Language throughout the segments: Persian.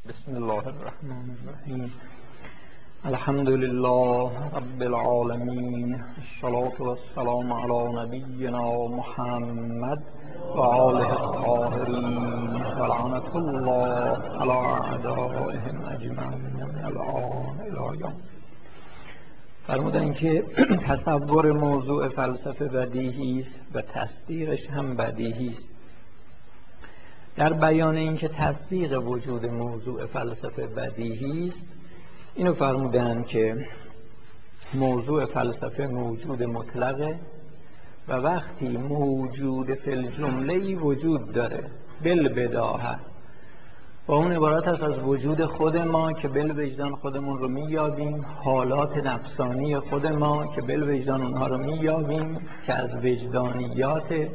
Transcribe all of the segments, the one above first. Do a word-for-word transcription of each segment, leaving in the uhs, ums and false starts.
بسم الله الرحمن الرحیم. الحمد لله رب العالمین، الصلاة والسلام علی نبینا محمد و آله الطاهرین و لعنة الله علی اعدائهم اجمعین من الآن الی یوم. فرمودن که تصور موضوع فلسفه بدیهی است و تصدیقش هم بدیهی است. در بیان اینکه تصدیق وجود موضوع فلسفه بدیهی است، اینو فرمودن که موضوع فلسفه موجود مطلقه و وقتی موجود فی الجمله وجود داره بالبداهه، و اون عبارت است از وجود خود ما که بالوجدان خودمون رو میابیم، حالات نفسانی خود ما که بالوجدان اونها رو میابیم که از وجدانیاته،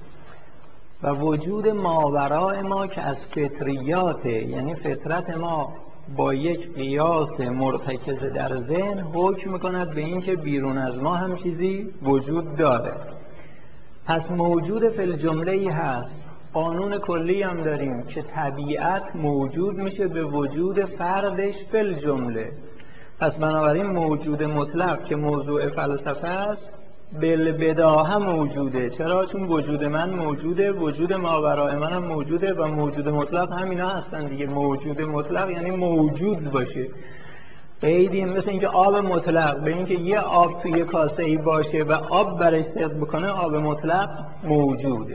و وجود ماوراء ما که از فطریاته، یعنی فطرت ما با یک قیاس مرتکز در ذهن حکم میکند به این که بیرون از ما هم چیزی وجود داره. پس موجود فی الجمله ای هست. قانون کلی هم داریم که طبیعت موجود میشه به وجود فردش فی الجمله. پس بنابراین موجود مطلق که موضوع فلسفه است بالبداهه موجوده. چرا؟ چون وجود من موجوده، وجود ماوراء من هم موجوده و موجود مطلق همینا هستن دیگه. موجود مطلق یعنی موجود باشه. قیدی مثل اینکه آب مطلق به اینکه یه آب توی کاسه ای باشه و آب برش صدق بکنه، آب مطلق موجوده.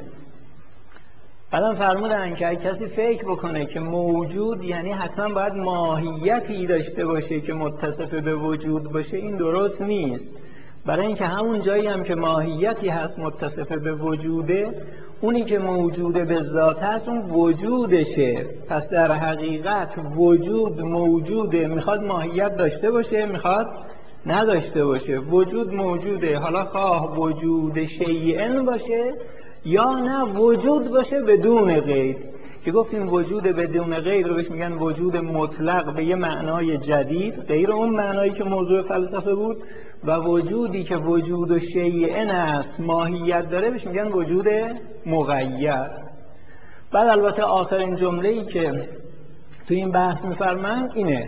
بعدم فرمودن که اگه کسی فکر بکنه که موجود یعنی حتما باید ماهیتی داشته باشه که متصف به وجود باشه، این درست نیست. برای اینکه همون جایی هم که ماهیتی هست متصف به وجوده، اونی که موجوده به ذات هست اون وجودشه. پس در حقیقت وجود موجوده، میخواد ماهیت داشته باشه میخواد نداشته باشه. وجود موجوده، حالا خواه وجود شیئن باشه یا نه وجود باشه بدون قید، که گفتیم وجود بدون قید رو بهش میگن وجود مطلق به یه معنای جدید غیر اون معنایی که موضوع فلسفه بود، و وجودی که وجود شیئن است ماهیت داره بهش میگن وجود مقید. بعد البته آخرین جمله‌ای که تو این بحث میفرمند اینه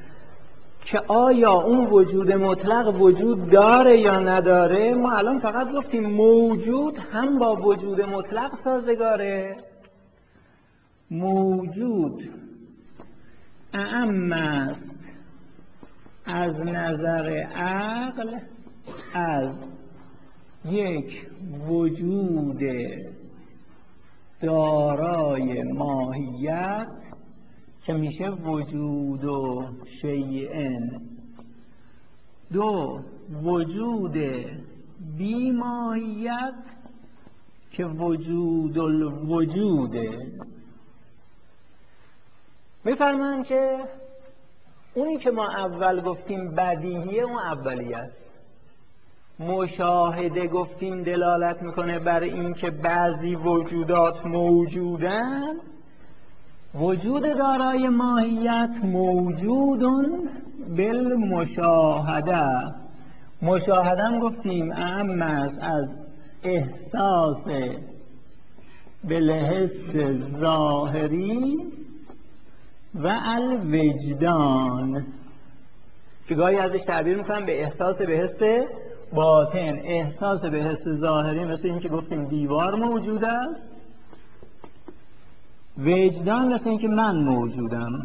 که آیا اون وجود مطلق وجود داره یا نداره. ما الان فقط گفتیم موجود هم با وجود مطلق سازگاره. موجود اعم است از نظر عقل از یک وجود دارای ماهیت که میشه وجود و شیئن. دو، وجود بی ماهیت که وجود الوجوده. میفرمایند که اونی که ما اول گفتیم بدیهیه اون اولیه است. مشاهده گفتیم دلالت میکنه بر این که بعضی وجودات موجودن. وجود دارای ماهیت موجودون بالمشاهده. مشاهده هم گفتیم اعم است از احساس بالحس ظاهری و الوجدان، که گاهی ازش تعبیر میکنم به احساس به حس باطن. احساس به حس ظاهری مثل این که گفتیم دیوار موجود است، وجدان مثل این که من موجودم.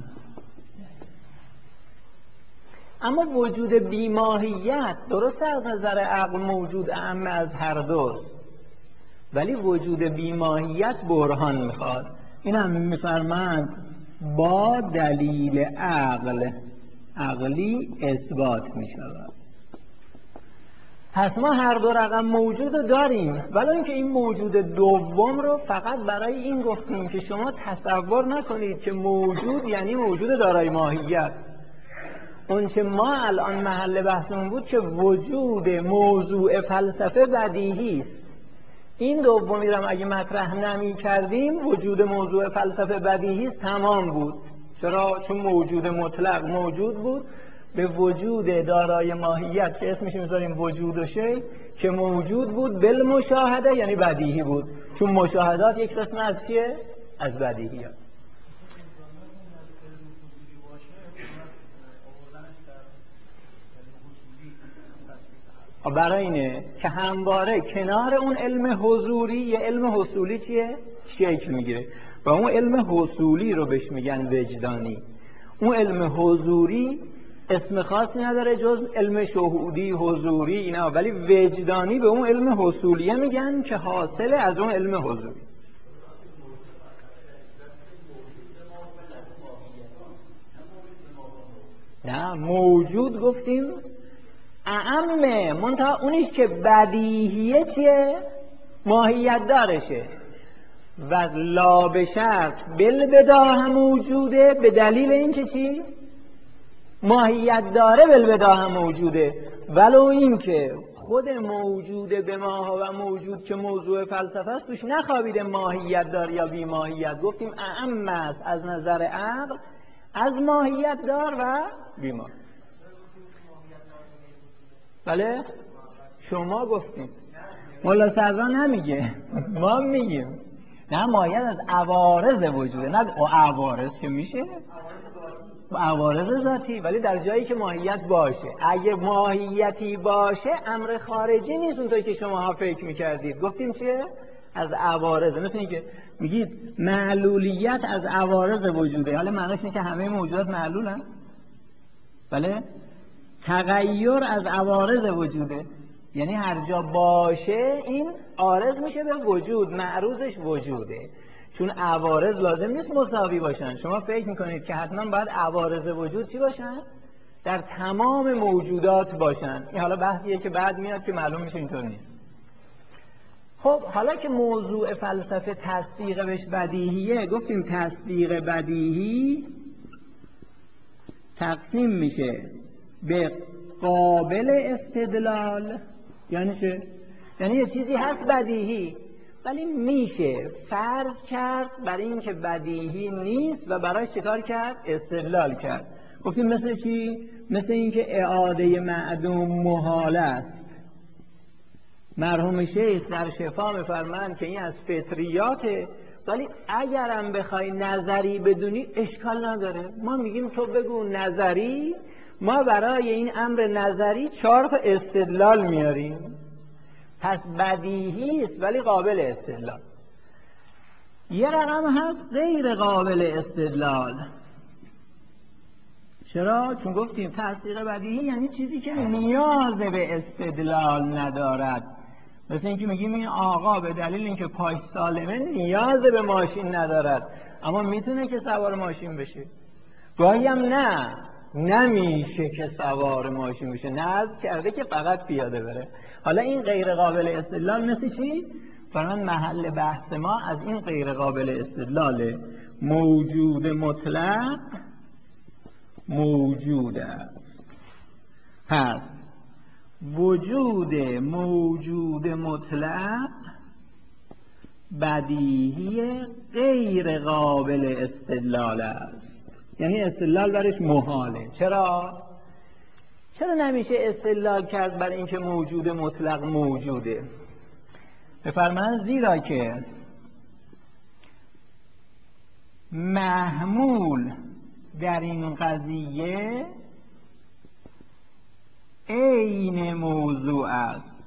اما وجود بیماهیت درسته از نظر عقل موجود اعم از هر دوست، ولی وجود بیماهیت برهان میخواد. این هم میفرمند با دلیل عقل عقلی اثبات می شود. پس ما هر دو رقم موجود رو داریم، ولی اینکه این موجود دوم رو فقط برای این گفتیم که شما تصور نکنید که موجود یعنی موجود دارای ماهیت. اون چه ما الان محل بحثمون بود که وجود موضوع فلسفه بدیهی است. این دومی رو اگه مطرح نمی کردیم وجود موضوع فلسفه بدیهی است تمام بود. چرا؟ چون موجود مطلق موجود بود به وجود دارای ماهیت که اسمش میذاریم وجود و شی که موجود بود بالمشاهده یعنی بدیهی بود، چون مشاهدات یک قسم از چیه؟ از بدیهیات. برای اینه که همواره کنار اون علم حضوری یه علم حصولی چیه؟ شکل میگیره و اون علم حصولی رو بهش میگن وجدانی. اون علم حضوری اسم خاصی نداره جز علم شهودی، حضوری اینا، ولی وجدانی به اون علم حصولیه میگن که حاصل از اون علم حضوری. نه موجود گفتیم اعمه، منتها اونیش که بدیهیه چیه؟ ماهیت دارشه و لا به شرط بل بداهم موجوده، به دلیل اینکه چی؟ ماهیت داره بل بداهم موجوده، ولو اینکه خود موجوده به ماها و موجود که موضوع فلسفه است توش نخوابیده ماهیت دار یا بی ماهیت. گفتیم اعم است از نظر عقل از ماهیت دار و بی ماهیت. بله شما گفتیم، مولا صدرا نمیگه، ما میگیم نه ماهیت از عوارض وجوده، نه عوارض که میشه عوارض ذاتی، ولی در جایی که ماهیت باشه. اگه ماهیتی باشه امر خارجی نیست اونطوری که شما ها فکر میکردید. گفتیم چیه؟ از عوارض. مثل این که میگید معلولیت از عوارض وجوده، حالا معنیش اینه که همه موجودات معلولن؟ بله؟ تغییر از عوارض وجوده، یعنی هر جا باشه این عارض میشه به وجود، معروضش وجوده، چون عوارض لازم نیست مساوی باشن. شما فکر میکنید که حتما باید عوارض وجود چی باشن؟ در تمام موجودات باشن. این حالا بحثیه که بعد میاد که معلوم میشه اینطور نیست. خب حالا که موضوع فلسفه تصدیق بهش بدیهیه، گفتیم تصدیق بدیهی تقسیم میشه به قابل استدلال. یعنی چه؟ یعنی یه چیزی هست بدیهی ولی میشه فرض کرد بر این که بدیهی نیست و برای چیکار کرد؟ استدلال کرد. گفتیم مثل چی؟ مثل این که اعاده معدوم محال است. مرحوم شیخ در شفا میفرمایند که این از فطریاته، ولی اگرم بخوای نظری بدونی اشکال نداره. ما میگیم تو بگو نظری، ما برای این امر نظری چهار تا استدلال میاریم. پس بدیهی است ولی قابل استدلال. یه رقم هست غیر قابل استدلال. چرا؟ چون گفتیم تصدیق بدیهی یعنی چیزی که نیاز به استدلال ندارد. مثل اینکه میگیم این آقا به دلیل اینکه پاش سالمه نیاز به ماشین ندارد، اما میتونه که سوار ماشین بشه. گاهی هم نه نمیشه که سوار ماشین بشه، نذر کرده که فقط پیاده بره. حالا این غیر قابل استدلال مثل چی؟ برای من محل بحث ما از این غیر قابل استدلال موجود مطلق موجود است. پس وجود موجود مطلق بدیهی غیر قابل استدلال است، یعنی استدلال برش محاله. چرا؟ چرا نمیشه استدلال کرد بر اینکه موجود مطلق موجوده؟ بفرمایند زیرا که محمول در این قضیه عین موضوع است.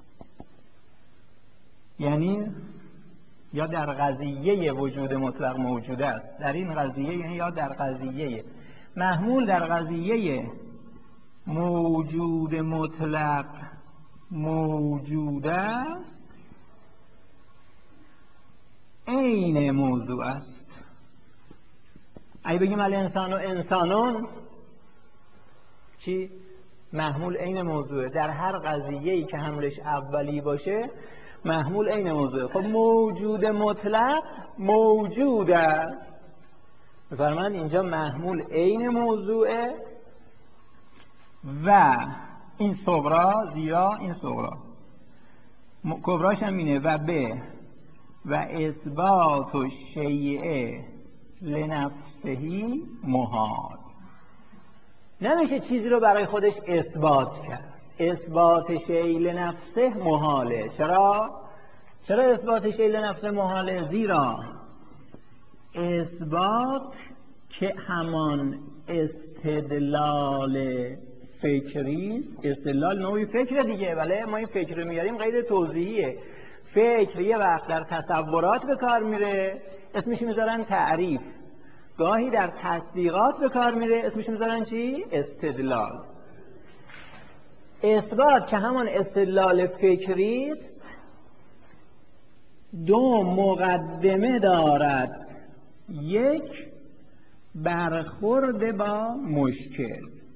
یعنی یا در قضیه وجود مطلق موجود است، در این قضیه یعنی یا در قضیه محمول در قضیه موجود مطلق موجود است عین موضوع است. اگه بگیم الانسان و انسانون چی؟ محمول عین موضوعه. در هر قضیه‌ای که حملش اولی باشه محمول عین موضوعه. خب موجود مطلق موجود است. بفرمایید اینجا محمول عین موضوعه و این صغرا، زیرا این صغرا کبراش هم اینه و به و اثبات و شیعه لنفسهی محال. نمیشه چیزی رو برای خودش اثبات کرد. اثبات شیء لنفسه محاله. چرا؟ چرا اثبات شیء لنفسه محاله؟ زیرا اثبات که همان استدلال فکری، استدلال نوعی فکر دیگه. بله ما این فکر رو میاریم قید توضیحیه. فکر یه وقت در تصورات به کار میره، اسمش میذارن تعریف. گاهی در تصدیقات به کار میره، اسمش میذارن چی؟ استدلال. اثبات که همان استدلال فکری است، دو مقدمه دارد. یک، برخورد با مشکل،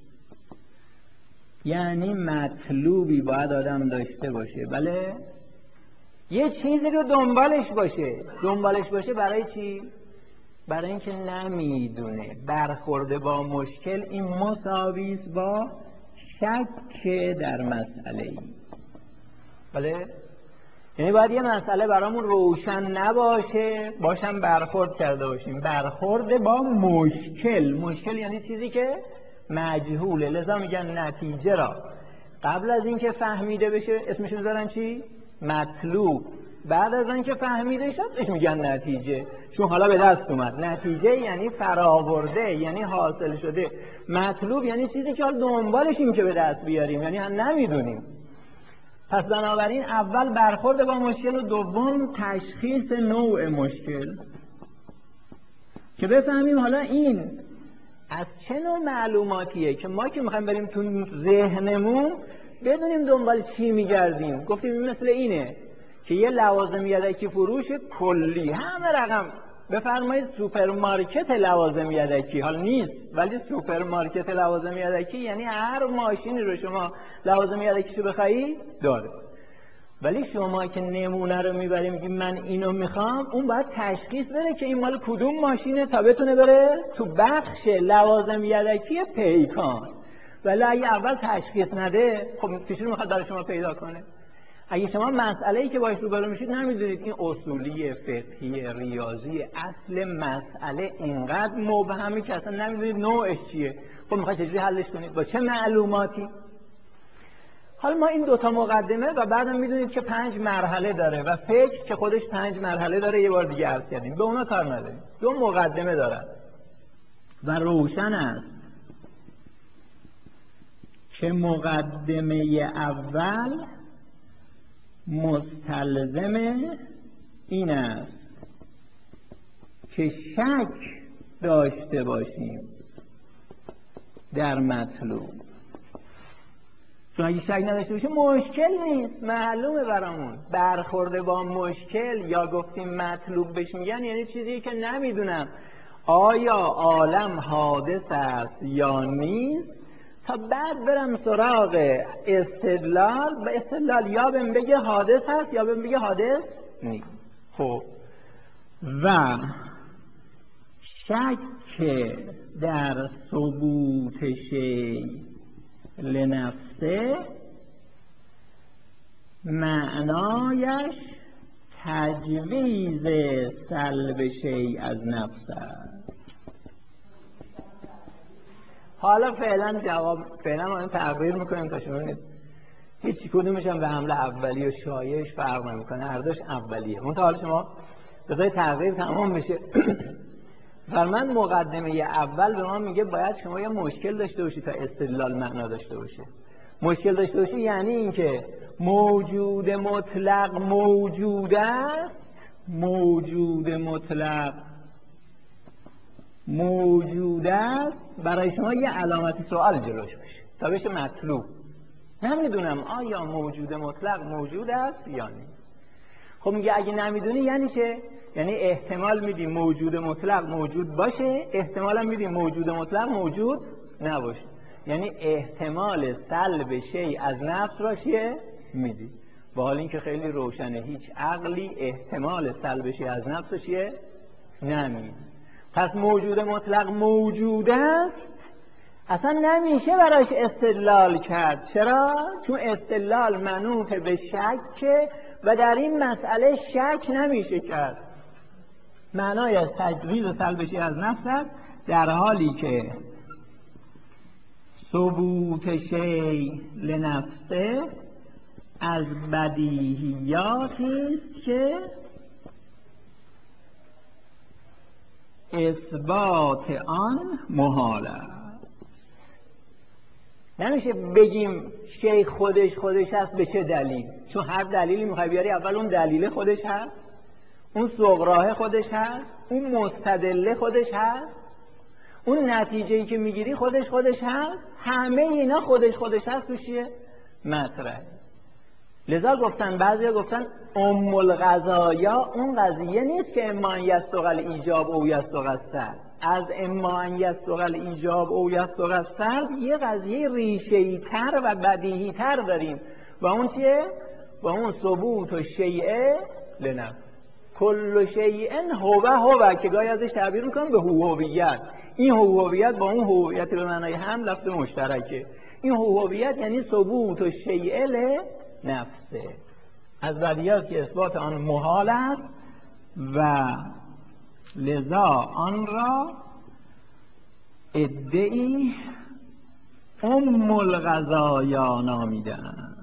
یعنی مطلوبی باید آدم داشته باشه. بله یه چیزی رو دنبالش باشه. دنبالش باشه برای چی؟ برای اینکه نمیدونه. برخورد با مشکل این مساوی است با شک در مسئله ای. بله یعنی باید یه مسئله برامون روشن نباشه، باشم برخورد کرده باشیم. برخورد با مشکل. مشکل یعنی چیزی که مجهوله، لذا میگن نتیجه را قبل از اینکه فهمیده بشه اسمش میذارن چی؟ مطلوب. بعد از اینکه فهمیده شد اسمش میگن نتیجه، چون حالا به دست اومد. نتیجه یعنی فراورده، یعنی حاصل شده. مطلوب یعنی چیزی که حالا دنبالشیم که به دست بیاریم، یعنی هم نمیدونیم. پس بنابراین اول برخورد با مشکل و دوم تشخیص نوع مشکل، که بفهمیم حالا این از چه نوع معلوماتیه که ما که میخوایم بریم تو ذهنمون بدونیم دنبال چی میگردیم. گفتیم این مثل اینه که یه لوازم یدکی فروش کلی همه رقم بفرمایید سوپرمارکت لوازم یدکی، حال نیست ولی سوپرمارکت لوازم یدکی یعنی هر ماشینی رو شما لوازم یدکیشو بخوایی داره. ولی شما که نمونه رو میبریم میگیم من اینو میخوام، اون باید تشخیص بده که این مال کدوم ماشینه تا بتونه بره تو بخش لوازم یدکی پیکان. ولی اگه اول تشخیص نده خب چجوری میخواد برای شما پیدا کنه؟ اگه شما مسئله‌ای که باهاش روبرو میشید نمیدونید این اصولی، فقهی، ریاضی، اصل مسئله اینقدر مبهمه که اصلا نمیدونید نوعش چیه، خب میخواید چجوری حلش کنید؟ با چه معلوماتی؟ حالا ما این دوتا مقدمه و بعدم میدونید که پنج مرحله داره و فکر که خودش پنج مرحله داره، یه بار دیگه عرض کردیم، به اونا کار نداریم. دو مقدمه دارن و روشن است که مقدمه اول مستلزم این است که شک داشته باشیم در مطلوب. چون اگه شک نداشته باشیم مشکل نیست، معلومه برامون. برخورد با مشکل یا گفتیم مطلوب بهش میگن یعنی چیزی که نمیدونم آیا عالم حادث است یا نیست، تا بعد برم سراغ استدلال. به استدلال یا بهم بگه حادث هست یا بهم بگه حادث نیست. خب و شک در ثبوت شیء لنفسه معنایش تجویز سلب شیء از نفس است. حالا فعلا جواب فعلا ما تغییر میکنیم تا شما ببینید هیچ کدومش هم به حمله اولی و شایعش فرق نمیکنه، هر دوش اولیه. منتها حالا شما بذارید تغییر تمام بشه. فرمان مقدمه اول به ما میگه باید شما یه مشکل داشته باشید تا استدلال معنا داشته باشه. مشکل داشته باشید یعنی اینکه موجود مطلق موجود است، موجود مطلق موجود است، برای شما یه علامت سوال جلوش بشه تا بشه مطلوب. نمیدونم آیا موجود مطلق موجود است یا نه. خب میگه اگه نمیدونی یعنی چه؟ یعنی احتمال میدی موجود مطلق موجود باشه، احتمال هم میدی موجود مطلق موجود نباشه. یعنی احتمال سلب شیء از نفس را چیه؟ میدی. با حال اینکه خیلی روشنه هیچ عقلی احتمال سلب شیء از نفس را چیه؟ نمیدی. پس موجود مطلق موجود است، اصلا نمیشه براش استدلال کرد. چرا؟ چون استدلال منوط به شک و در این مسئله شک نمیشه کرد. معنای از تجویز سلب شیء از نفس است در حالی که ثبوت شیء لنفسه از بدیهیاتی است که اثبات آن محال است. نمیشه بگیم شیخ خودش خودش هست به چه دلیل؟ چون هر دلیلی میخوای بیاری اول اون دلیل خودش هست، اون صغراه خودش هست، اون مستدله خودش هست، اون نتیجه‌ای که میگیری خودش خودش هست، همه اینا خودش خودش هست تو چیه؟ مطرح. لذا گفتن بعضیا گفتن ام القضایا اون قضیه نیست که اما ان یصدق الایجاب او یصدق السلب. از اما ان یصدق الایجاب او یصدق السلب یه قضیه ریشه‌ای تر و بدیهی تر داریم و اون چیه؟ و اون ثبوت و شیء لنفس. کل شیء هو هو که گاهی ازش تعبیر میکنم به هویت. این هویت با اون هویت به معنای هم لفظ مشترکه. این هویت یعنی ثبوت و شیء لنفسه. از بدیهاست که اثبات آن محال است و لذا آن را ادعی ام القضایا نامیدند.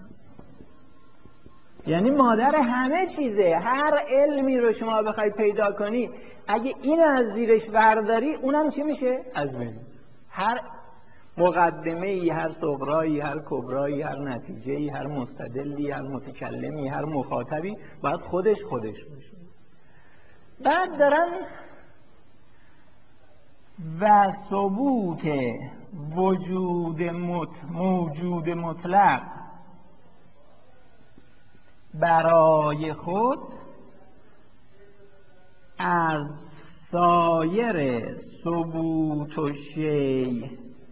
یعنی مادر همه چیزه. هر علمی رو شما بخوای پیدا کنی اگه این از زیرش برداری اونم چی میشه؟ از بین. هر مقدمه ای، هر صغرایی، هر کبرایی، هر نتیجه ای، هر مستدلی، هر متکلمی، هر مخاطبی باید خودش خودش باشه. بعد دارن و ثبوت وجود مت موجود مطلق برای خود از سایر ثبوت و شیء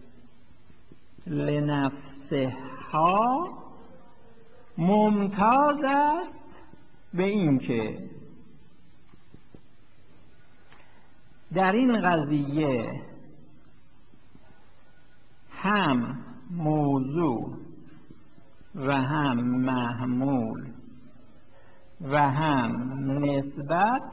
لنفسه ها ممتاز است به این که در این قضیه هم موضوع و هم محمول و هم نسبت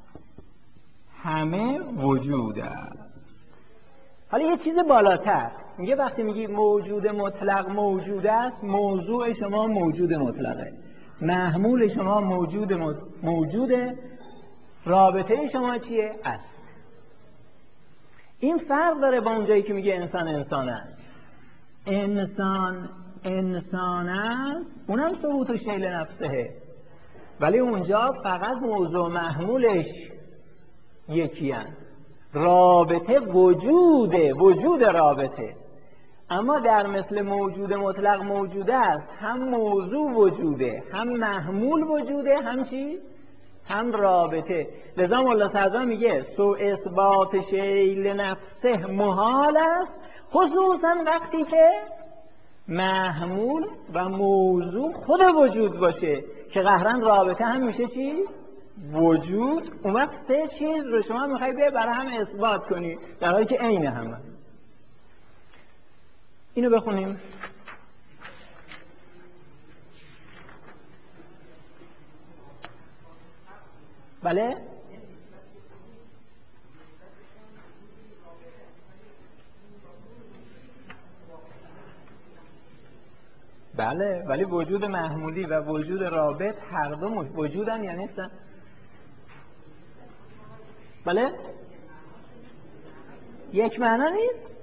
همه وجود است. حالا یه چیز بالاتر میگه وقتی میگی موجود مطلق موجود است، موضوع شما موجود مطلقه، محمول شما موجود موجوده، رابطه شما چیه؟ است. این فرق داره با اونجایی که میگه انسان انسان است. انسان انسان است اونم ثبوت و شیء لنفسه، ولی اونجا فقط موضوع محمولش یکی هست. رابطه وجوده، وجود رابطه. اما در مثل موجود مطلق موجوده است، هم موضوع وجوده، هم محمول وجوده، هم چی؟ هم رابطه. لذا مولا صدرا میگه سو اثبات شیء لنفسه محال است، خصوصا وقتی که محمول و موضوع خود وجود باشه که قهرن رابطه هم میشه چی؟ وجود. اون وقت سه چیز رو شما میخوای به برای هم اثبات کنی در حالی که عین همه. اینو بخونیم. بله؟ بله، ولی وجود محمولی و وجود رابط هر دو وجودن یا نیستن؟ بله؟ یک معنا نیست؟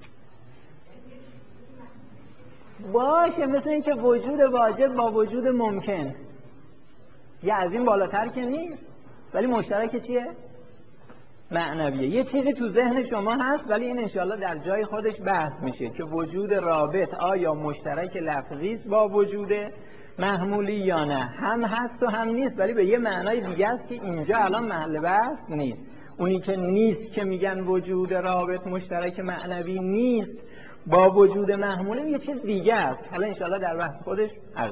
باشه، مثل این که وجود واجب با وجود ممکن یه از این بالاتر که نیست، ولی مشترک چیه؟ معنویه. یه چیزی تو ذهن شما هست ولی این انشاءالله در جای خودش بحث میشه که وجود رابط آیا مشترک لفظی است با وجود محمولی یا نه. هم هست و هم نیست، ولی به یه معنای دیگه است که اینجا الان محل بحث نیست. اونی که نیست که میگن وجود رابط مشترک معنوی نیست با وجود محمولی، یه چیز دیگه است. حالا انشاءالله در بحث خودش عرض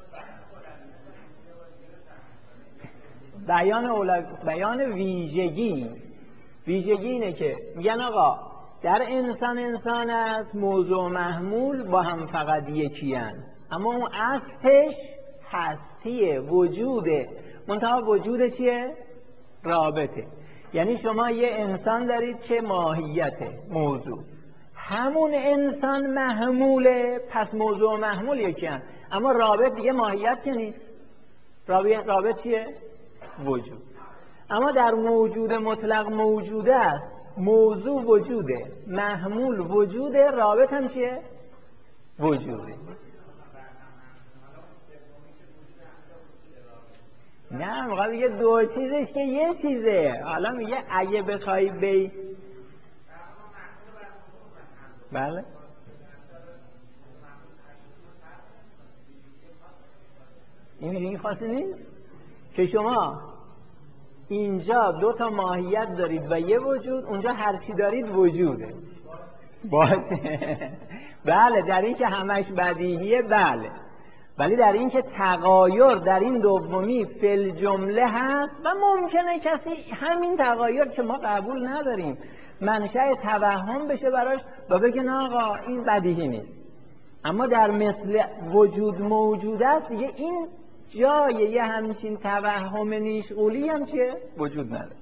بیان اولاد بیان ویژگی. ویژگی اینه که میگن آقا در انسان انسان است، موضوع محمول با هم فقط یکی هن. اما اون اصلش هستیه، وجوده، منتها وجود چیه؟ رابطه. یعنی شما یه انسان دارید که ماهیته، موضوع، همون انسان محموله، پس موضوع محمول یکی هن. اما رابط دیگه ماهیت که نیست. رابط, رابط چیه؟ وجود. اما در موجود مطلق موجوده است، موضوع وجوده، محمول وجوده، رابط هم چیه؟ وجوده. نه میخواد بگه دو چیزش که یه چیزه. حالا میگه اگه بخوای بی بله این این خاصی نیست که شما اینجا دو تا ماهیت دارید و یه وجود، اونجا هر چی دارید وجوده. باشه بله در این که همش بدیهیه بله، ولی در این که تغایر در این دومی فل جمله هست و ممکنه کسی همین تغایر که ما قبول نداریم منشأ توهم بشه براش و بگه نه آقا این بدیهی نیست، اما در مثل وجود موجود است دیگه این جای یه همچین توهم نیشغولی هم چیه؟ وجود نداره.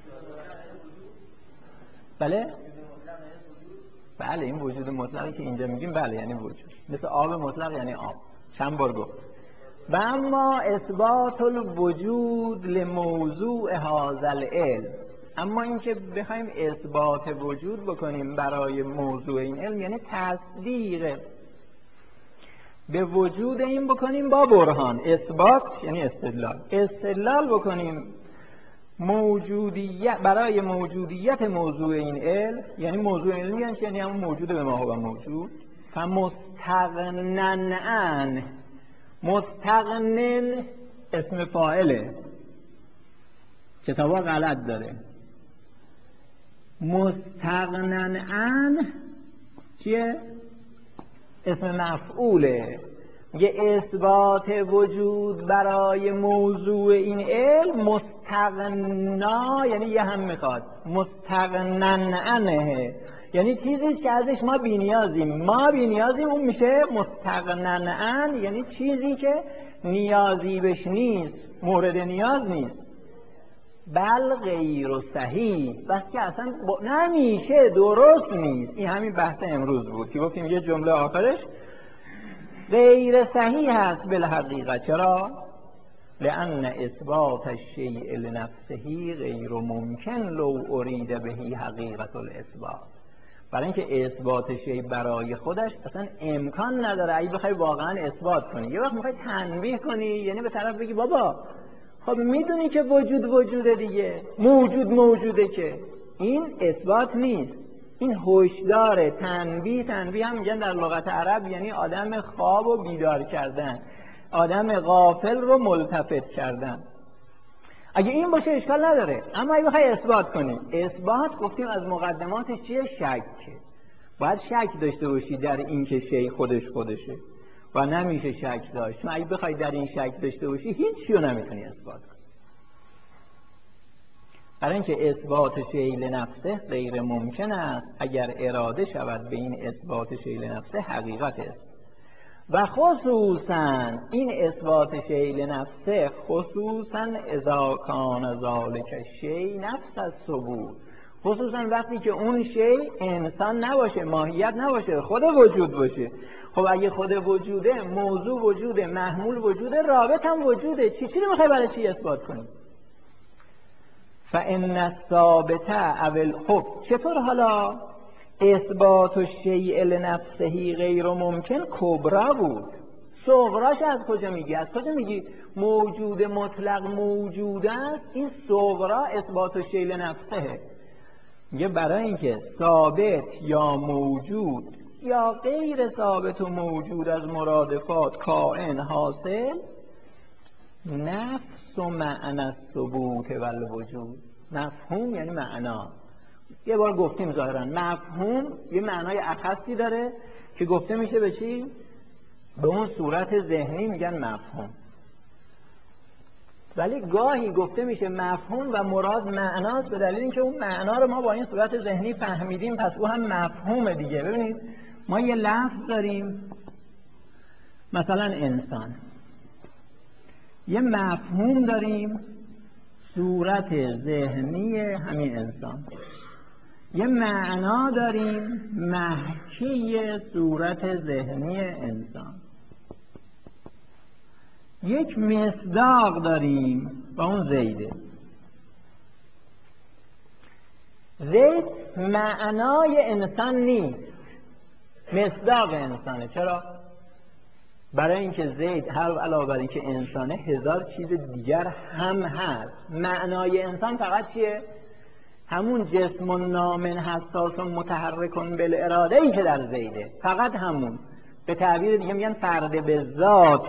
بله؟ بله این وجود مطلقی که اینجا میگیم بله یعنی وجود، مثل آب مطلق یعنی آب، چند بار گفت. و اما اثبات الوجود لموضوع هذا العلم، اما اینکه بخوایم اثبات وجود بکنیم برای موضوع این علم یعنی تصدیق به وجود این بکنیم با برهان. اثبات یعنی استدلال، استدلال بکنیم موجودیت برای موجودیت موضوع این علم، یعنی موضوع علمی یعنی یعنی همون موجود به ما هو موجود. فمستغنن عن، مستغنن اسم فاعله، کتابا غلط داره. مستغنن عن چیه؟ اسم مفعوله. یه اثبات وجود برای موضوع این علم مستغنا یعنی یه هم میخواد، مستغنن عنه یعنی چیزیش که ازش ما بی‌نیازیم، ما بی‌نیازیم اون میشه مستغنن عن، یعنی چیزی که نیازی بهش نیست، مورد نیاز نیست. بل غیر صحیح، بس که اصلا نمیشه، درست نیست. این همین بحث امروز بود که گفتیم یه جمله آخرش غیر صحیح هست بالحقیقت. چرا؟ لأن اثبات الشیء لنفسه غیر ممکن لو ارید بهی حقیقت الاثبات. برای اینکه اثبات شیء برای خودش اصلا امکان نداره. اگه بخوای واقعا اثبات کنی، یه وقت میخوای تنبیه کنی، یعنی به طرف بگی بابا خب میدونی که وجود وجوده دیگه، موجود موجوده، که این اثبات نیست، این هشدار. تنبیه، تنبیه هم میگن در لغت عرب یعنی آدم خواب و بیدار کردن، آدم غافل رو ملتفت کردن. اگه این باشه اشکال نداره، اما اگه بخوای اثبات کنی، اثبات گفتیم از مقدماتش چیه؟ شکه. باید شک داشته باشی در این که شی خودش خودشه و نمیشه شک داشت، چون اگه بخوای در این شک داشته باشی هیچ چیو نمیتونی اثبات کنی. برای اینکه اثبات شیء لنفسه غیر ممکن است اگر اراده شود به این اثبات شیء لنفسه حقیقت است. و خصوصا این اثبات شیء لنفسه خصوصا اذا کان ذلک الشیء نفس الثبوت، خصوصا وقتی که اون شیء انسان نباشه، ماهیت نباشه، خود وجود باشه. خب اگه خود وجوده، موضوع وجوده، محمول وجوده، رابط هم وجوده، چی چی رو میخوای برای چی اثبات کنی؟ فإن الثابت اول. خب چطور حالا اثبات الشیء لنفسه غیر ممکن کبرا بود، صغراش از کجا میگی؟ از کجا میگی موجود مطلق موجود است؟ این صغرا اثبات الشیء لنفسه. میگه برای اینکه ثابت یا موجود یا غیر ثابت و موجود از مرادفات کائن حاصل، نفس و معنی الثبوت و الوجود. مفهوم یعنی معنا. یه بار گفتیم ظاهرا مفهوم یه معنای اخصی داره که گفته میشه به چی؟ به اون صورت ذهنی میگن مفهوم. ولی گاهی گفته میشه مفهوم و مراد معناست، به دلیل اینکه اون معنا رو ما با این صورت ذهنی فهمیدیم، پس او هم مفهومه دیگه. ببینید ما یه لفظ داریم مثلا انسان، یه مفهوم داریم صورت ذهنی همین انسان، یه معنا داریم محکی صورت ذهنی انسان، یک مصداق داریم و اون زیده. زید معنای انسان نیست، مصداق انسانه. چرا؟ برای اینکه زید هر علاوه بر اینکه انسانه هزار چیز دیگر هم هست. معنای انسان فقط چیه؟ همون جسم و نامن حساس و متحرکن بالاراده ای که در زیده، فقط همون. به تعبیر دیگه میگن فرد به ذات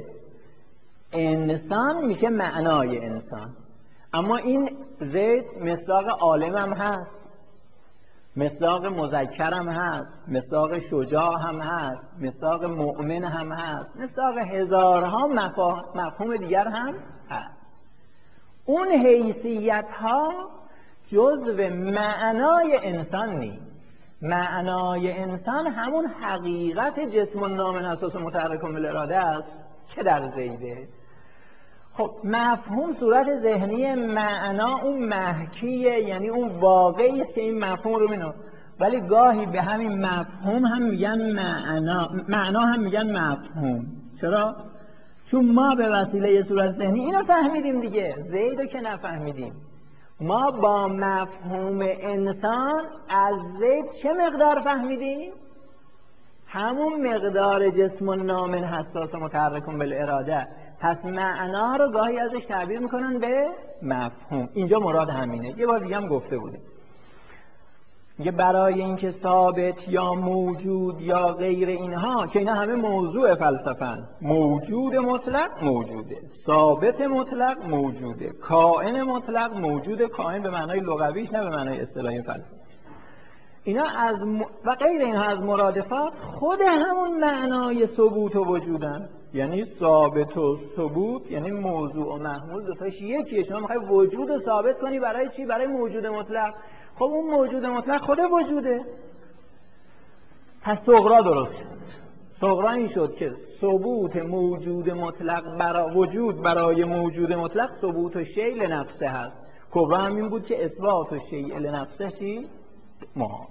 انسان میشه معنای انسان. اما این زید مصداق عالم هم هست، مصداق مذکر هم هست، مصداق شجاع هم هست، مصداق مؤمن هم هست، مصداق هزارها مفهوم دیگر هم هست. اون حیثیت ها جزو معنای انسان نیست. معنای انسان همون حقیقت جسم و نام اساس متحرک بالاراده است که در زیده. خب مفهوم صورت ذهنی، معنا اون محکیه، یعنی اون واقعی است که این مفهوم رو بینه. ولی گاهی به همین مفهوم هم میگن معنا، معنا هم میگن مفهوم. چرا؟ چون ما به وسیله صورت ذهنی اینو فهمیدیم دیگه، زیدو که نفهمیدیم. ما با مفهوم انسان از زید چه مقدار فهمیدیم؟ همون مقدار جسم و نامن حساس و متحرکون بالاراده. پس معنا رو گاهی ازش تعبیر میکنن به مفهوم. اینجا مراد همینه. یه بار دیگه هم گفته بودیم، میگه برای اینکه ثابت یا موجود یا غیر اینها، که اینا همه موضوع فلسفن، موجود مطلق موجوده، ثابت مطلق موجوده، کائن مطلق موجوده، کائن به معنای لغویش نه به معنای اصطلاحی فلسفی. اینا از م... و غیر اینها از مرادفات خود همون معنای ثبوت و وجودن. یعنی ثابت و ثبوت یعنی موضوع و محمول دوتاش یکیه. شما میخوای وجود رو ثابت کنی برای چی؟ برای موجود مطلق. خب اون موجود مطلق خود وجوده. پس صغرا درست شد. صغرا این شد که ثبوت موجود مطلق برای وجود برای موجود مطلق ثبوت و شیء لنفسه هست. کبرا هم این بود که اثبات و شیء لنفسه چی؟ ما.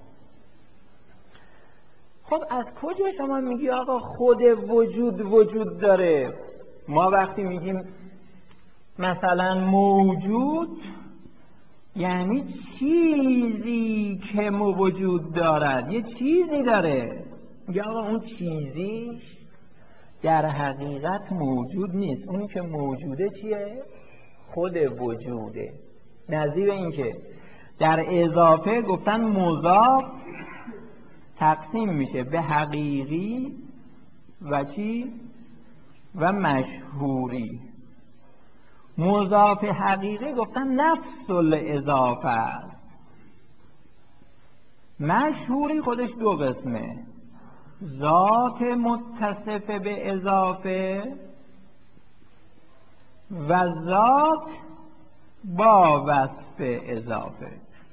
خب از کجا شما میگی آقا خود وجود وجود داره؟ ما وقتی میگیم مثلا موجود یعنی چیزی که وجود دارد، یه چیزی داره. میگه آقا اون چیزیش در حقیقت موجود نیست. اون که موجوده چیه؟ خود وجوده. نظیر این که در اضافه گفتن مضاف تقسیم میشه به حقیقی و چی؟ و مشهوری. مضاف حقیقی گفتن نفس الاضافه است. مشهوری خودش دو قسمه، ذات متصف به اضافه و ذات با وصف اضافه.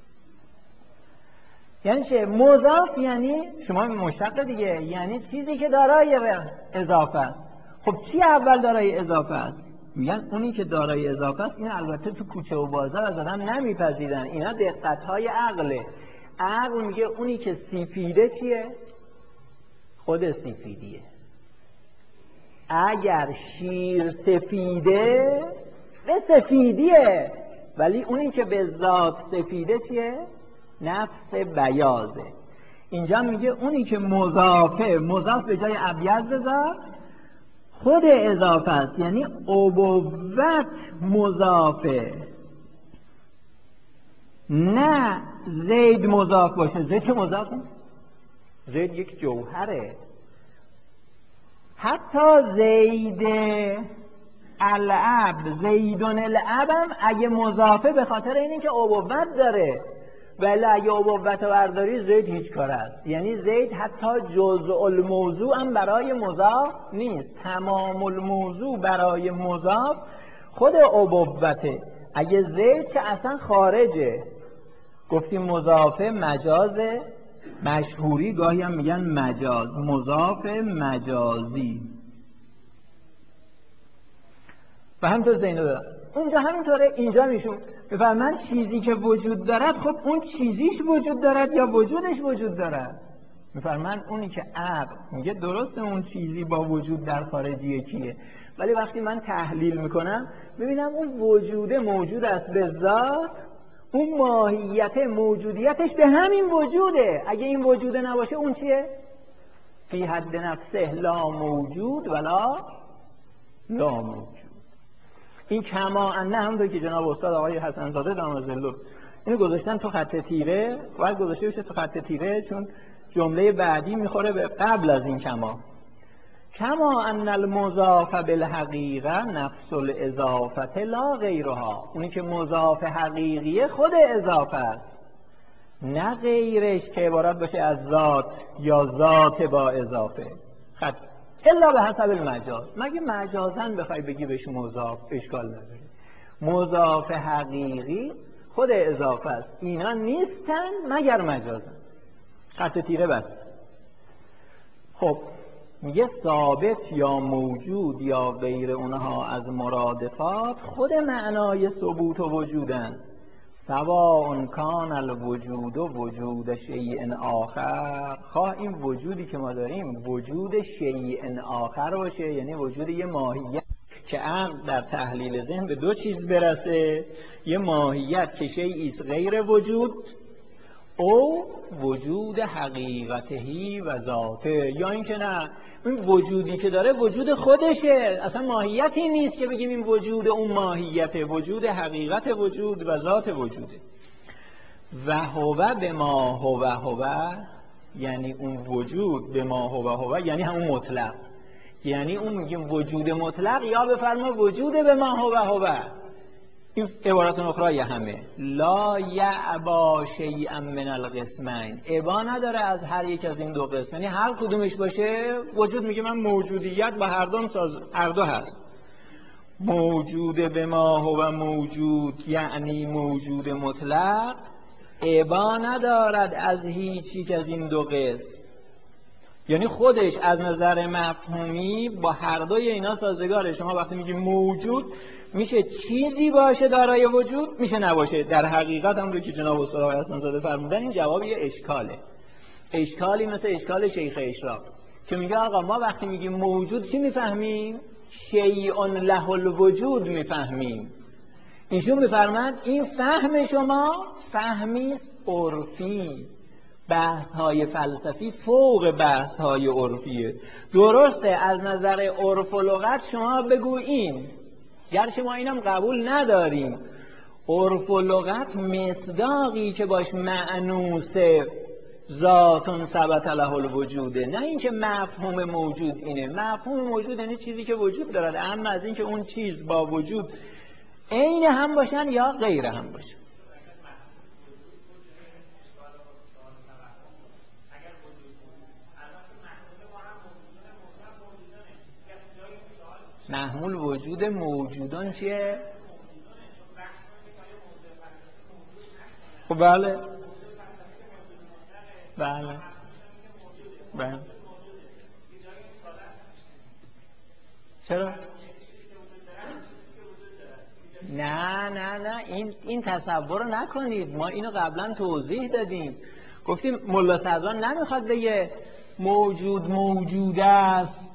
یعنی چه؟ مضاف یعنی شما مشتق دیگه، یعنی چیزی که دارای اضافه است. خب چی اول دارای اضافه است؟ میگن اونی که دارای اضافه است. این البته تو کوچه و بازار از آدم نمیپذیرن، اینا دقت‌های عقله. عقل میگه اونی که سفیده چیه؟ خود سفیدیه. اگر شیر سفیده به سفیدیه، ولی اونی که به ذات سفیده چیه؟ نفس بیازه. اینجا میگه اونی که مضافه، مضاف به جای ابیض بذار، خود اضافه است. یعنی ابوت مضافه، نه زید مضاف باشه. زید که مضاف نیست، زید یک جوهره. حتی زید العب، زیدون العب هم اگه مضافه به خاطر اینی که ابوت داره، ولی اگه ابوت برداری زید هیچ کار است. یعنی زید حتی جزء الموضوع هم برای مضاف نیست. تمام الموضوع برای مضاف خود ابوته. اگه زید که اصلا خارجه. گفتیم مضافه مجازه، مشهوری گاهی هم میگن مجاز، مضاف مجازی. و همینطور زینو دارم اونجا همینطوره. اینجا میشون بفرمند چیزی که وجود دارد، خب اون چیزیش وجود دارد یا وجودش وجود دارد؟ میفرمند اونی که عقل میگه درسته اون چیزی با وجود در خارج یکیه، ولی وقتی من تحلیل میکنم ببینم اون وجوده موجود است به ذات، اون ماهیت موجودیتش به همین وجوده. اگه این وجوده نباشه اون چیه؟ فی حد نفسه لا موجود ولا لا موجود. این کما انه همونطور که جناب استاد آقای حسن زاده دامازلو اینو گذاشتن تو خط تیره، باید گذاشته بشه تو خط تیره چون جمله بعدی میخوره به قبل از این کما. کما ان المضاف بالحقیقه نفس الاضافه لا غیرها. اونی که مضاف حقیقیه خود اضافه است، نه غیرش که عبارت باشه از ذات یا ذات با اضافه. خط الا به حسب المجاز، مگه مجازاً بخوای بگی بهش مضاف اشکال نداره. مضاف حقیقی خود اضافه است، اینا نیستن مگر مجازاً. خط تیره بس. خب میگه ثابت یا موجود یا غیر اونها از مرادفات خود معنای ثبوت و وجودن. سواء کان الوجود و وجود شیء آخر، خواه این وجودی که ما داریم وجود شیء آخر باشه، یعنی وجود یه ماهیت که عقل در تحلیل ذهن به دو چیز برسه، یه ماهیت که شیئی است غیر وجود، او وجود حقیقتهی و ذاته، یا این که نه این وجودی که داره وجود خودشه، اصلا ماهیتی نیست که بگیم این وجود اون ماهیته، وجود حقیقت وجود و ذات وجوده. و هو به ما هو هو، یعنی اون وجود به ما هو هو یعنی همون مطلق، یعنی اون میگیم وجود مطلق، یا بفرما وجود به ما هو هو. این عبارت اخرى همه لا یعبا شیئا من القسمین، عبا نداره از هر یک از این دو قسم، یعنی هر کدومش باشه وجود میگه من موجودیت با هر دو ساز هر دو هست. موجود به ما هو موجود یعنی موجود مطلق، عبا ندارد از هیچ یک از این دو قسم، یعنی خودش از نظر مفهومی با هر دوی اینا سازگاره. شما وقتی میگی موجود میشه چیزی باشه دارای وجود، میشه نباشه. در حقیقت هم رو که جناب استاد آقای حسن زاده فرمودن این جواب یه اشکاله، اشکالی مثل اشکال شیخ اشراق که میگه آقا ما وقتی میگیم موجود چی میفهمیم؟ شیء له الوجود میفهمیم. ایشون میفرمند این فهم شما فهمی عرفی، بحث های فلسفی فوق بحث های عرفیه. درسته از نظر عرف و لغت شما بگو این، گرچه ما اینم قبول نداریم، عرف و لغت مصداقی که باش معنوس ذاتون ثبت له الوجوده، نه اینکه مفهوم موجود اینه. مفهوم موجود یعنی چیزی که وجود دارد، اما از اینکه اون چیز با وجود عین هم باشن یا غیر هم باشن. محمول وجود موجودان چیه؟ خب بله بله بله چرا؟ نه نه نه این این تصور رو نکنید، ما اینو قبلا توضیح دادیم، گفتیم ملا صدران نمیخواد بگه موجود موجود است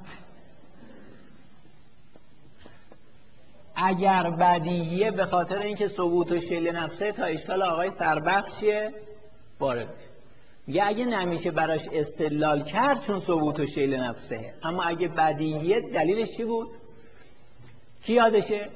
اگر بدیهیه، به خاطر اینکه ثبوت و شیل نفسه تا اشکال آقای سربخش چیه؟ وارد میگه اگه نمیشه براش استدلال کرد چون ثبوت و شیل نفسه، اما اگه بدیهیه دلیلش چی بود؟ کی یادشه؟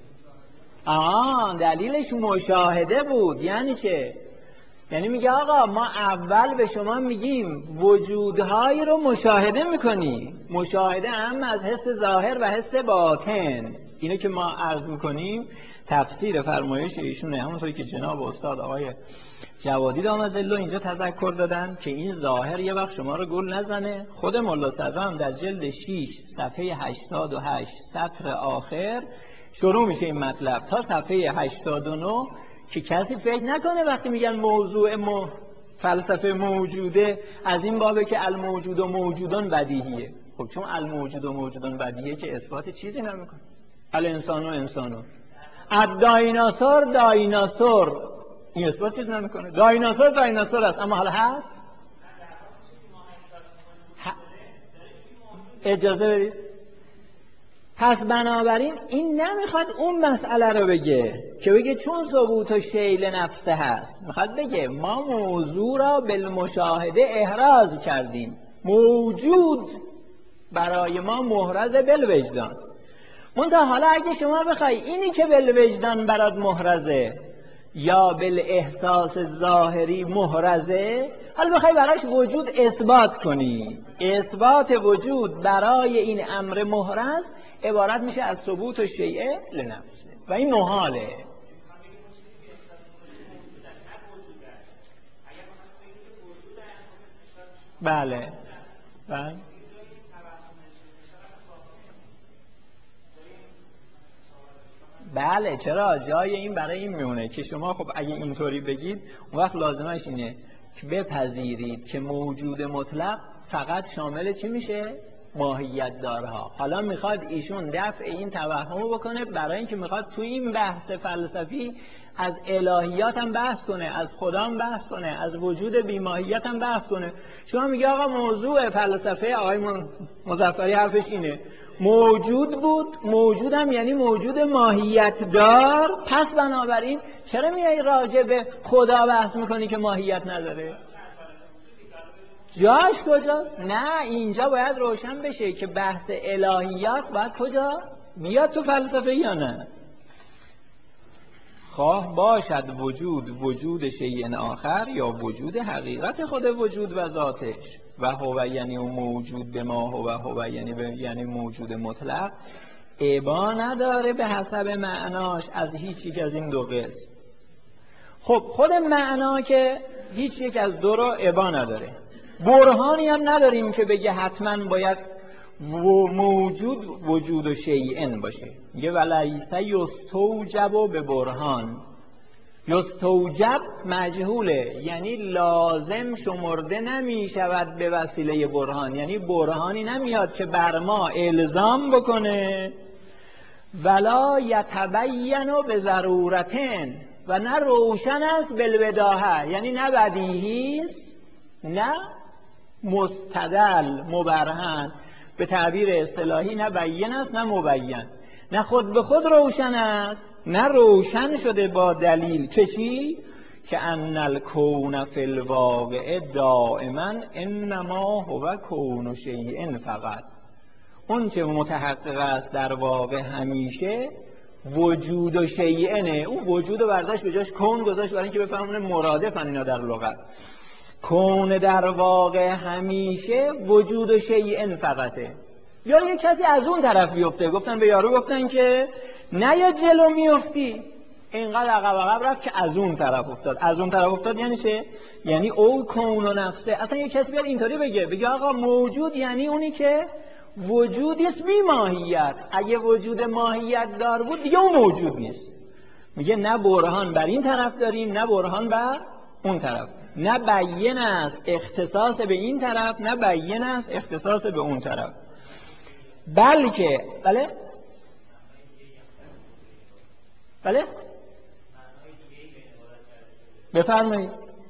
آه دلیلش مشاهده بود. یعنی چه؟ یعنی میگه آقا ما اول به شما میگیم وجودهایی رو مشاهده میکنی، مشاهده هم از حس ظاهر و حس باطن. اینو که ما عرض میکنیم تفسیر فرمایش ایشونه، همونطوری که جناب استاد آقای جوادی دامازلو اینجا تذکر دادن که این ظاهر یه وقت شما رو گول نزنه. خود ملا صدرا در جلد شش صفحه هشتاد و هشت سطر آخر شروع میشه این مطلب تا صفحه هشتاد و نه که کسی فکر نکنه وقتی میگن موضوع مو فلسفه موجوده از این بابه که الموجود و موجودان بدیهیه. خب چون الموجود و موجودان بدیهیه که اثبات چیزی نمیکنه. الانسان و انسانو الدایناسور دایناسور این اثبات چیز نمیکنه. دایناسور دایناسور است اما حالا هست؟ اجازه بدید. پس بنابراین این نمیخواد اون مسئله رو بگه که بگه چون ثبوت و شیل نفسه هست، میخواد بگه ما موضوع را بالمشاهده احراز کردیم. موجود برای ما محرز بالوجدان. منتها حالا اگه شما بخوای اینی که بالوجدان برات محرزه یا بالاحساس ظاهری محرزه، حالا بخوای براش وجود اثبات کنی، اثبات وجود برای این امر محرز عبارت میشه از ثبوت و شیء لنفسه و این محاله. بله بله بله چرا جای این برای این میمونه که شما خب اگه اینطوری بگید اون وقت لازمش اینه که بپذیرید که موجود مطلق فقط شامل چی میشه؟ ماهیت دارها. حالا میخواد ایشون دفع این توهمو بکنه برای اینکه میخواد توی این بحث فلسفی از الهیات هم بحث کنه، از خدا هم بحث کنه، از وجود بی‌ماهیت هم بحث کنه. شما میگه آقا موضوع فلسفه آقای مظفری حرفش اینه موجود بود، موجودم یعنی موجود ماهیت دار، پس بنابراین چرا میای راجع به خدا بحث میکنی که ماهیت نداره؟ جاش کجاست؟ نه اینجا باید روشن بشه که بحث الهیات باید کجا بیاد تو فلسفه یا نه. خواه باشد وجود وجود شیء آخر یا وجود حقیقت خود وجود و ذاتش و هو یعنی موجود به ما هو هو یعنی یعنی موجود مطلق ابا نداره به حسب معناش از هیچ یک از این دو قسم. خب خود معنا که هیچ یک از دو رو ابا نداره، برهانی هم نداریم که بگه حتما باید موجود وجود و شیئن باشه. میگه ولیس یستوجب به برهان. یستوجب مجهوله یعنی لازم شمرده نمی شود به وسیله برهان، یعنی برهانی نمیاد که بر ما الزام بکنه. ولا یتبین به ضرورتن و نه روشن است بالبداهه، یعنی نه بدیهی است نه مستدل مبرهن، به تعبیر اصطلاحی نه بیان است نه مبین، نه خود به خود روشن است نه روشن شده با دلیل. که چی؟ که ان الکون فی الواقع دائما انما هو کون شیء فقط. اون چه متحقق است در واقع همیشه وجود و شیئنه. اون وجود رو برداشت به جاش کون گذاشت برای اینکه بفهمونه مرادفن اینا در لغت. کون در واقع همیشه وجود و شیئن فقطه. یا یک کسی از اون طرف بیفته، گفتن به یارو گفتن که نه یا جلو میفتی، اینقدر عقب عقب رفت که از اون طرف افتاد. از اون طرف افتاد یعنی چه؟ یعنی او کون و نفسه. اصلا یک کسی بیاد اینطوری بگه بگه آقا موجود یعنی اونی که وجودی است بی ماهیت. اگه وجود ماهیت دار بود دیگه اون موجود نیست. میگه نه برهان بر این طرف داریم نه برهان بر اون طرف، نه بیان است اختصاص به این طرف نه بیان است اختصاص به اون طرف، بلکه بله بله بفرمایید.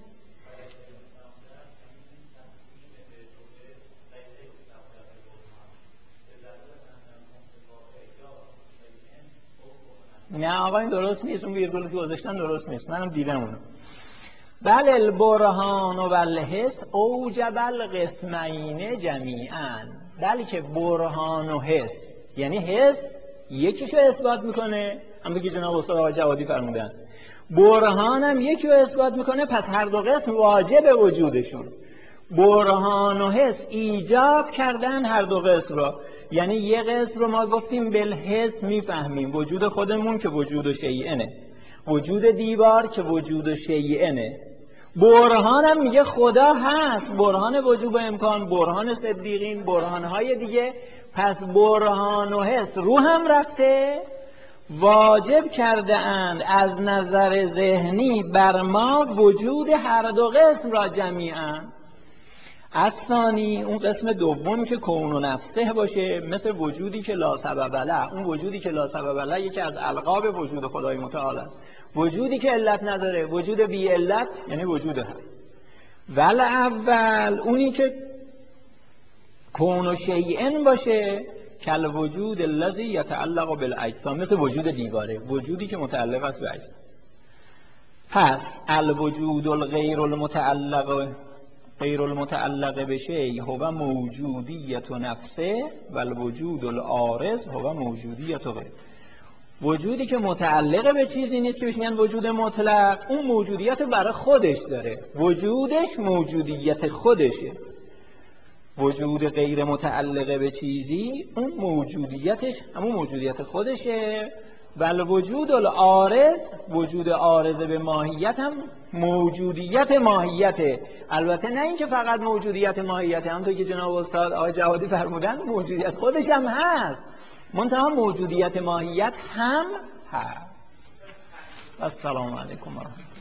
نه آقا این درست نیست، اون ویرگول که گذاشتن درست نیست، منم دیدم اونو. بل البرهان و الحس اوجب القسمین جمیعا. بلکه برهان و حس یعنی حس یکیشو اثبات میکنه، هم بگی جناب استاد آقای جوادی فرمودن، برهان هم یکی رو اثبات میکنه، پس هر دو قسم واجب وجودشون. برهان و حس ایجاب کردن هر دو قسم را، یعنی یه قسم رو ما گفتیم بالحس میفهمیم وجود خودمون که وجود و شیئنه، وجود دیوار که وجود و شیئنه. برهان هم میگه خدا هست، برهان وجوب امکان، برهان صدیقین، برهانهای دیگه. پس برهان و حس رو هم رفته، واجب کرده اند از نظر ذهنی بر ما وجود هر دو قسم را جمیعا. از ثانی اون قسم دوم که کون و نفسه باشه، مثل وجودی که لا سبب له. اون وجودی که لا سبب له یکی از القاب وجود خدای متعال است. وجودی که علت نداره، وجود بی علت یعنی وجود هم. ول اول اونی که کون و شیئن باشه کل وجود الذی یتعلق بالاجسام، مثل وجود دیواره، وجودی که متعلق است به اجسام. پس الوجود الغیر المتعلق غیر المتعلق به شیء هو موجودیت نفسه و الوجود العارض هو موجودیت غیر. وجودی که متعلق به چیزی نیست که بهش میگن وجود مطلق، اون موجودیت برای خودش داره، وجودش موجودیت خودشه. وجود غیر متعلق به چیزی اون موجودیتش همون موجودیت خودشه. بل وجود العارض، وجود عارض به ماهیت هم موجودیت ماهیته. البته نه اینکه فقط موجودیت ماهیته، همونطور که جناب استاد آقای جوادی فرمودن موجودیت خودش هم هست، منتها موجودیت ماهیت هم هست. السلام علیکم و رحمت الله.